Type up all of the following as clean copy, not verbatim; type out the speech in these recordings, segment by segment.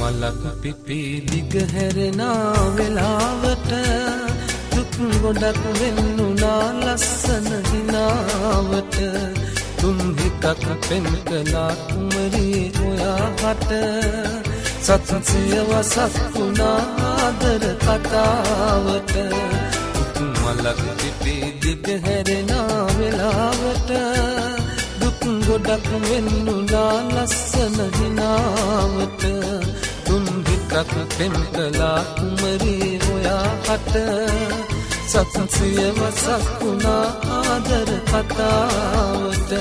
මලක් පිපි දිග හැරෙනා වෙලාවට දුක් ගොඩක් වෙන්නුනා ලස්සන හිනාවට තුන් හිතක් පෙන් කළා කුමරී ඔයාට සත්සිය වසක් වුණා ආදර කතාවට මලක් පිපි දිග හැරෙනා වෙලාවට දුක් ගොඩක් වෙන්නුනා ලස්සන හිනාවට තුන් හිතක් පෙන් කළා කුමරී ඔයාට සත්සිය වසක් වුණා ආදර කතාවට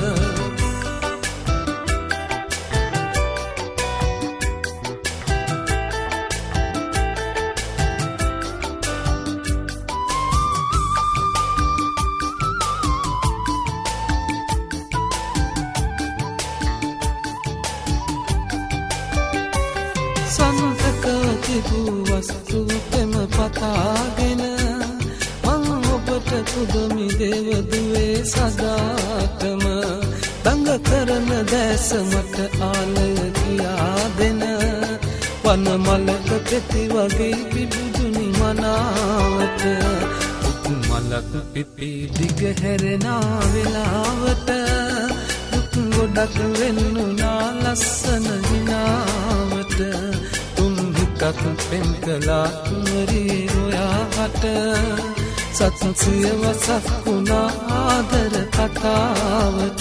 වස්තු පෙම පතාගෙන මං ඔබට පුදුමි දේවදුවේ සදාටම දඟ කරන දැස මට ආලය කියා දෙන වන මලක පෙති වගේ පිබුදුනි මනාවට මලක් පිපි දිග හැරෙනා වෙලාවට දුක් ගොඩක් වෙන්නුනා ලස්සන හිනාවට කක් පෙන් කළා කුමරී ඔයාට සත්සිය වසක් වුණා ආදර කතාවට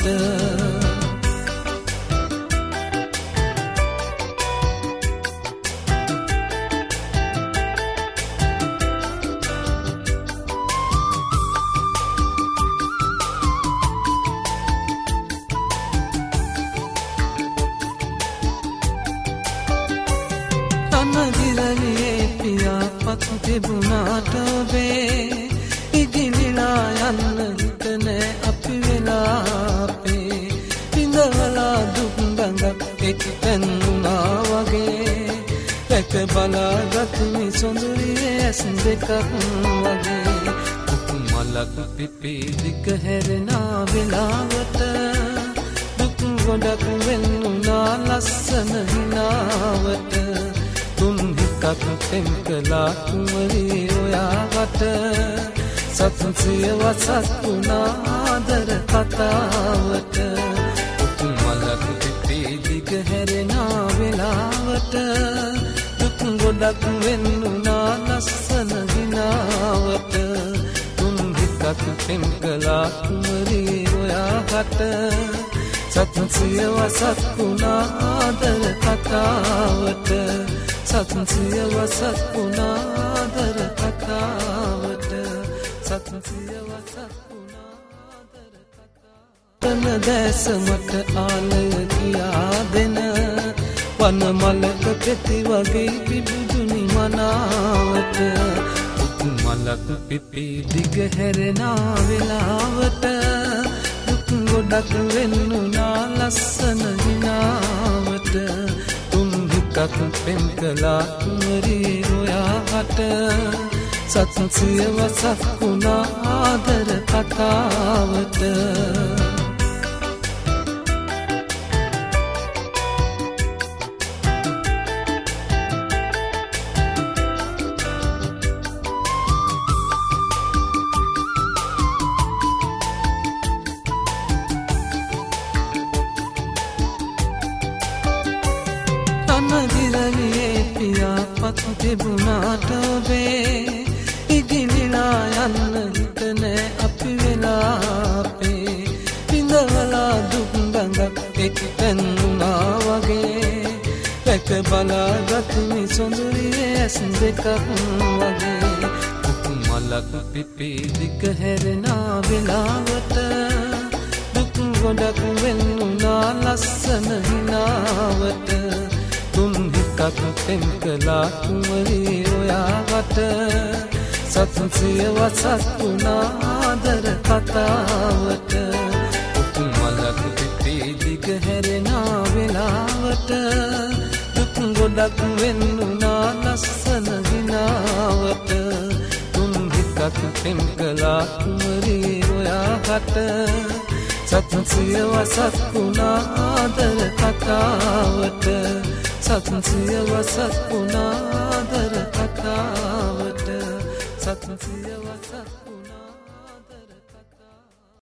තිබුණාට වේ ඉදිරිලා යන්න හිතනේ අපි වෙලාපේ පිඳවලා දුක් බඳක් එක්තැන්නා වගේ දැක බලාගත්මි සොඳුරියේ ඇස් දෙකක් වගේ මලක් පිපි දිග හැරෙනා වෙලාවට දුක් ගොඩක් වෙන්නුනා ලස්සන හිනාවට කක් පෙන් කළා කුමරී ඔයාට සත්සිය වසක් වුණා ආදර කතාවට මලක් පිපි දිග හැරෙනා වෙලාවට දුක් ගොඩක් වෙන්නුනා ලස්සන හිනාවට තුන් හිතක් පෙන් කළා කුමරී ඔයාට සත්සිය වසක් වුණා ආදර කතාවට සත්සිය වසක් වුණා ආදර කතාවට සත්සිය වසක් වුණා ආදර කතාවට දැස මට ආලය කියා දෙන වන මලක පෙති වගේ පිබුදුනි මනාවට මලක් පිපි දිග හැරෙනා වෙලාවට දුක් ගොඩක් වෙන්නුනා ලස්සන හිනාවට කක් පෙන් කළා කුමරී ඔයාට සත්සිය වසක් වුණා ආදර කතාවට තිබුණාට වේ ඉදිරිලා යන්න හිතනේ අපි වෙලාපේ පිඳවලා දුක් බඳක් එක්තැන්නා වගේ දැක බලාගත්මි සොඳුරියේ ඇස් දෙකක් වගේ මලක් පිපි දිග හැරෙනා වෙලාවට දුක් ගොඩක් වෙන්නුනා ලස්සන හිනාවට තුන් හිතක් පෙන් කළා කුමරී ඔයාට සත්සිය වසක් වුණා ආදර කතාවට මලක් පිපි දිග හැරෙනා වෙලාවට දුක් ගොඩක් වෙන්නුනා ලස්සන හිනාවට තුන් හිතක් පෙන් කළා කුමරී ඔයාට සත්සිය වසක් වුණා ආදර කතාවට සත්සිය වසක් වුණාදර කතාවට සත්සිය වසක්